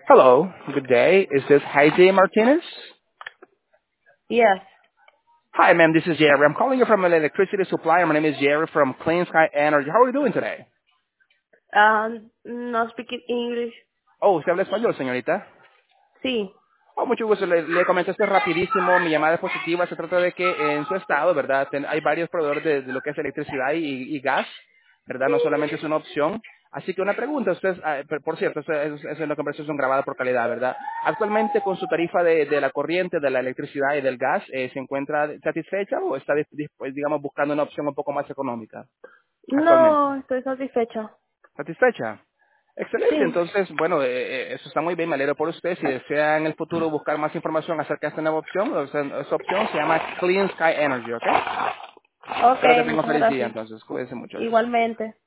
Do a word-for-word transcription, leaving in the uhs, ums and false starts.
Hello, good day. Is this Heidi Martinez? Yes. Hi, ma'am. This is Jerry. I'm calling you from an electricity supplier. My name is Jerry from Clean Sky Energy. How are you doing today? Um, no speaking English. Oh, ¿usted habla español, señorita? Sí. Oh, mucho gusto. Le, le comento esto rapidísimo. Mi llamada es positiva. Se trata de que en su estado, ¿verdad? Ten- hay varios proveedores de, de lo que es electricidad y, y gas, ¿verdad? No solamente es una opción. Así que una pregunta. Usted, ah, por por cierto, eso es, es una conversación grabada por calidad, ¿verdad? Actualmente, con su tarifa de, de la corriente, de la electricidad y del gas, eh, ¿se encuentra satisfecha o está, dis- dis- pues, digamos, buscando una opción un poco más económica actualmente? No, estoy satisfecha. ¿Satisfecha? Excelente, Sí. entonces, bueno, eh, eh, eso está muy bien, me alegro por usted. Si desea en el futuro buscar más información acerca de esta nueva opción, o sea, esa opción se llama Clean Sky Energy, ¿ok? Ok, Espero que tenga un muchas feliz día, gracias. entonces, cuídense mucho, adiós. Igualmente.